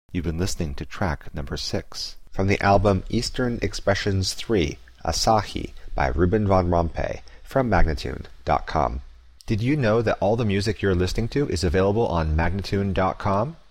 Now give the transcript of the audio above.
You've been listening to track number 6 from the album Eastern Expressions 3, Asahi by Ruben von Rompuy from Magnatune.com. Did you know that all the music you're listening to is available on Magnatune.com?